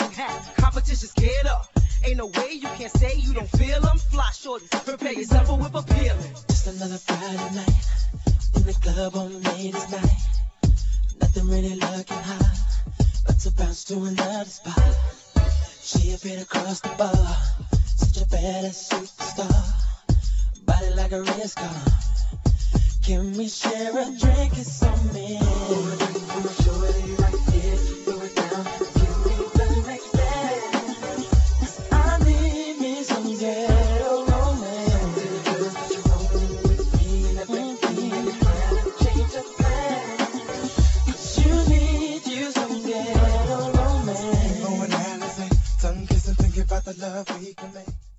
and hat. Competition's scared up. Ain't no way you can't say you don't feel them. Fly shorties, prepare yourself for whip appealing. Just another Friday night in the club on ladies' night. Nothing really looking hot, but to bounce to another spot. She appeared across the bar, such a badass superstar. Body like a race car. Can we share a drink? It's on me. Shorty right here, throw it down. Give me the next dance. 'Cause I need me some ghetto romance. Girls, that you rollin' with me in the backseat, trying to change your plans. 'Cause you need you some ghetto romance. Going Alizé, tongue kissing, thinking about the love we can make.